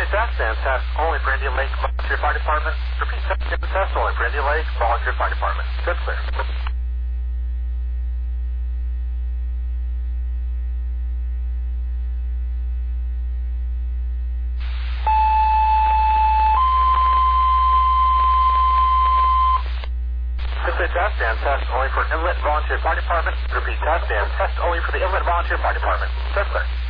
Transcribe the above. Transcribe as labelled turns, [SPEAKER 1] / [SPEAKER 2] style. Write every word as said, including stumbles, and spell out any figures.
[SPEAKER 1] Say test and test only for Indian Lake Volunteer Fire Department. Repeat test and test only for Indian Lake Volunteer Fire Department. Good, clear. Say test and test only for Inlet Volunteer Fire Department. Repeat test and test only for the Inlet Volunteer Fire Department. Good, clear.